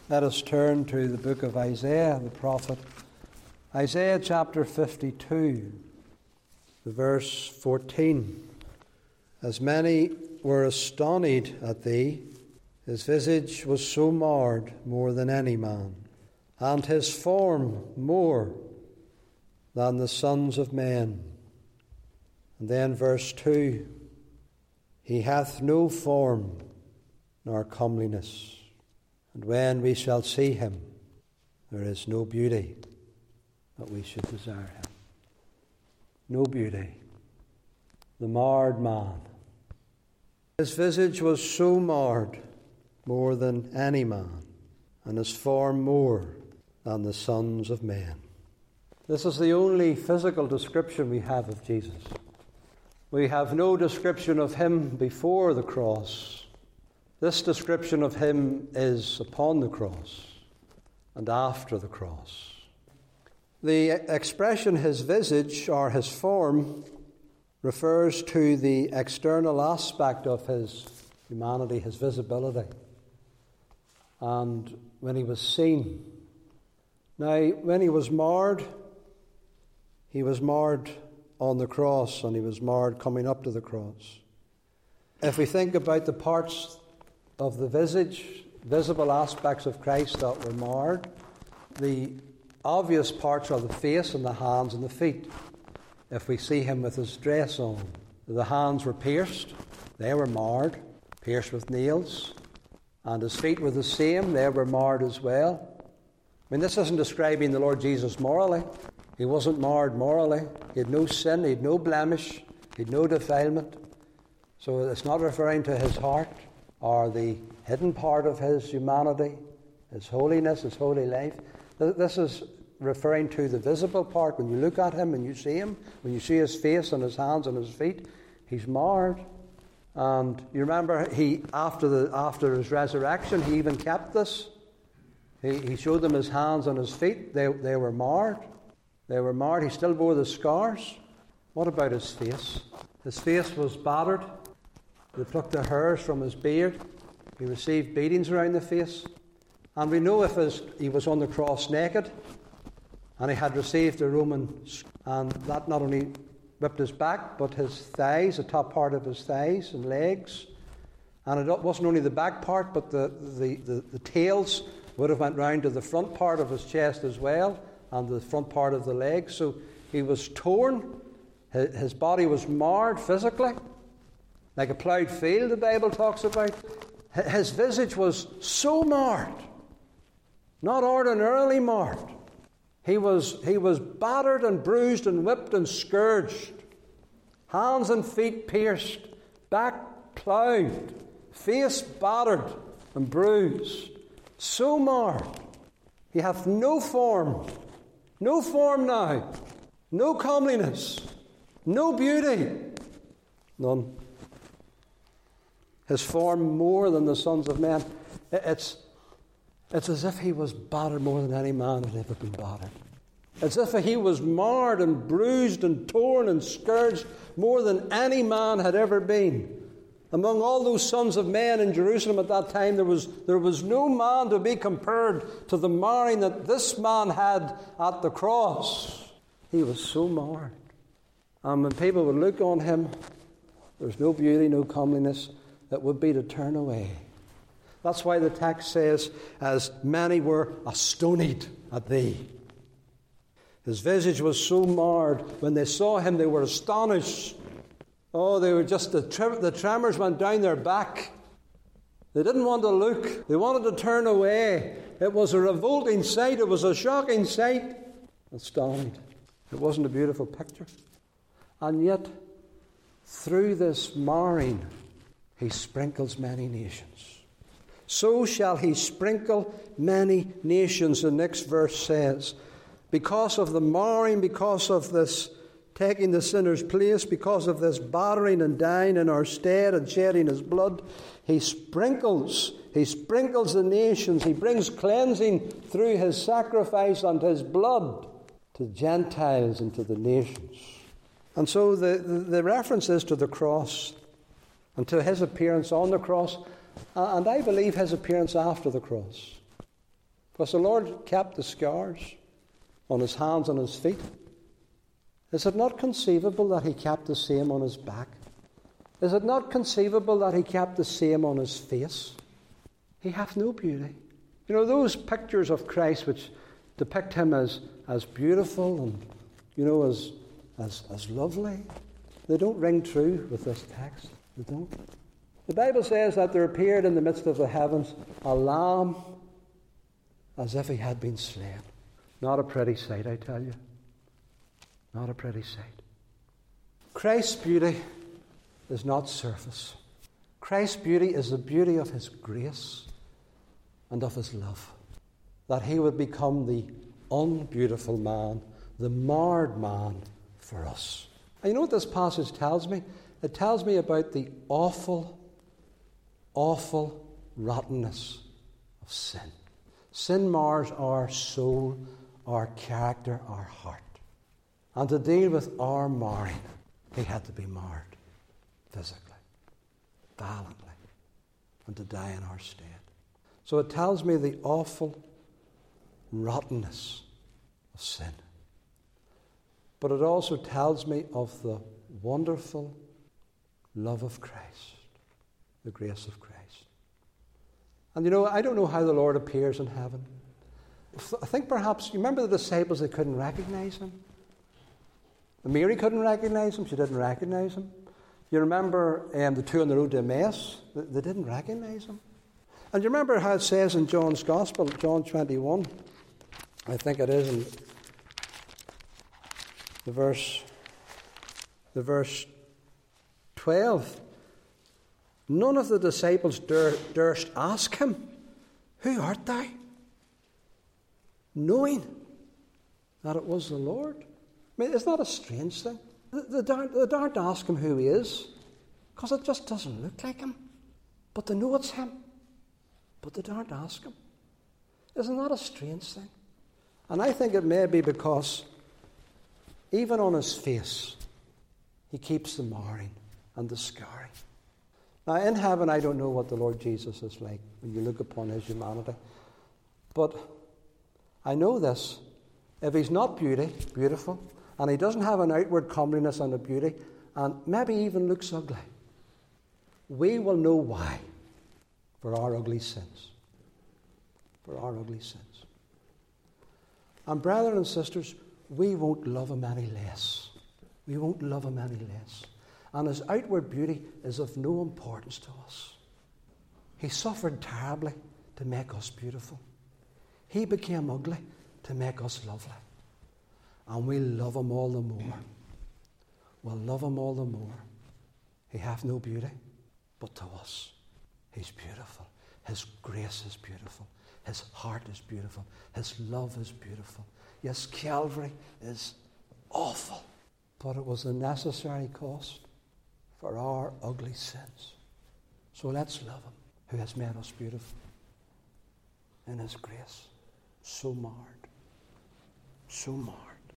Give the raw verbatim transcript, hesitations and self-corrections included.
Let us turn to the book of Isaiah, the prophet. Isaiah chapter fifty-two, the verse fourteen. As many were astonished at thee, his visage was so marred more than any man, and his form more than the sons of men. And then verse two, he hath no form nor comeliness. And when we shall see him, there is no beauty that we should desire him. No beauty. The marred man. His visage was so marred more than any man, and his form more than the sons of men. This is the only physical description we have of Jesus. We have no description of him before the cross. This description of him is upon the cross and after the cross. The expression his visage or his form refers to the external aspect of his humanity, his visibility, and when he was seen. Now, when he was marred, he was marred on the cross, and he was marred coming up to the cross. If we think about the parts of the visage, visible aspects of Christ that were marred, the obvious parts are the face and the hands and the feet. If we see him with his dress on, the hands were pierced, they were marred, pierced with nails, and his feet were the same, they were marred as well. I mean, this isn't describing the Lord Jesus morally. He wasn't marred morally. He had no sin, he had no blemish, he had no defilement. So it's not referring to his heart or the hidden part of his humanity, his holiness, his holy life. This is referring to the visible part. When you look at him and you see him, when you see his face and his hands and his feet, he's marred. And you remember, he after the after his resurrection, he even kept this. He, he showed them his hands and his feet. They, they were marred. They were marred. He still bore the scars. What about his face? His face was battered. They plucked the hairs from his beard. He received beatings around the face. And we know if his, he was on the cross naked, and he had received a Roman, and that not only whipped his back, but his thighs, the top part of his thighs and legs. And it wasn't only the back part, but the, the, the, the tails would have went round to the front part of his chest as well, and the front part of the legs. So he was torn. His, his body was marred physically, like a ploughed field, the Bible talks about. His visage was so marred, not ordinarily marred. He was, he was battered and bruised and whipped and scourged. Hands and feet pierced, back ploughed, face battered and bruised. So marred. He hath no form, no form now, no comeliness, no beauty, none. His form more than the sons of men. It's, it's as if he was battered more than any man had ever been battered. As if he was marred and bruised and torn and scourged more than any man had ever been. Among all those sons of men in Jerusalem at that time, there was, there was no man to be compared to the marring that this man had at the cross. He was so marred. And when people would look on him, there was no beauty, no comeliness. That would be to turn away. That's why the text says, as many were astonished at thee. His visage was so marred. When they saw him, they were astonished. Oh, they were just, the, tre- the tremors went down their back. They didn't want to look. They wanted to turn away. It was a revolting sight. It was a shocking sight. Astonished. It wasn't a beautiful picture. And yet, through this marring, he sprinkles many nations. So shall he sprinkle many nations, the next verse says. Because of the marring, because of this taking the sinner's place, because of this battering and dying in our stead and shedding his blood, he sprinkles, he sprinkles the nations. He brings cleansing through his sacrifice and his blood to Gentiles and to the nations. And so the, the, the reference is to the cross and to his appearance on the cross, and I believe his appearance after the cross. Because the Lord kept the scars on his hands and his feet. Is it not conceivable that he kept the same on his back? Is it not conceivable that he kept the same on his face? He hath no beauty. You know, those pictures of Christ which depict him as, as beautiful and, you know, as, as, as lovely, they don't ring true with this text. They don't. The Bible says that there appeared in the midst of the heavens a lamb as if he had been slain. Not a pretty sight, I tell you. Not a pretty sight. Christ's beauty is not surface. Christ's beauty is the beauty of his grace and of his love. That he would become the unbeautiful man, the marred man for us. And you know what this passage tells me? It tells me about the awful, awful rottenness of sin. Sin mars our soul, our character, our heart. And to deal with our marring, he had to be marred physically, violently, and to die in our stead. So it tells me the awful rottenness of sin. But it also tells me of the wonderful love of Christ, the grace of Christ. And you know, I don't know how the Lord appears in heaven. I think perhaps, you remember the disciples, they couldn't recognize him? Mary couldn't recognize him, she didn't recognize him. You remember um, the two on the road to Emmaus, they, they didn't recognize him. And you remember how it says in John's Gospel, John twenty-one, I think it is, in the verse, the verse twelve. None of the disciples dur- durst ask him, "Who art thou?" Knowing that it was the Lord. I mean, isn't that a strange thing? They daren't, they daren't ask him who he is, because it just doesn't look like him. But they know it's him. But they daren't ask him. Isn't that a strange thing? And I think it may be because even on his face, he keeps the marring and the scarring. Now, in heaven, I don't know what the Lord Jesus is like when you look upon his humanity. But I know this. If he's not beauty, beautiful, and he doesn't have an outward comeliness and a beauty, and maybe even looks ugly, we will know why. For our ugly sins. For our ugly sins. And brethren and sisters, we won't love him any less. We won't love him any less. And his outward beauty is of no importance to us. He suffered terribly to make us beautiful. He became ugly to make us lovely. And we love him all the more. We'll love him all the more. He hath no beauty, but to us, he's beautiful. His grace is beautiful. His heart is beautiful. His love is beautiful. Yes, Calvary is awful, but it was a necessary cost for our ugly sins. So let's love him, who has made us beautiful in his grace. So marred. So marred.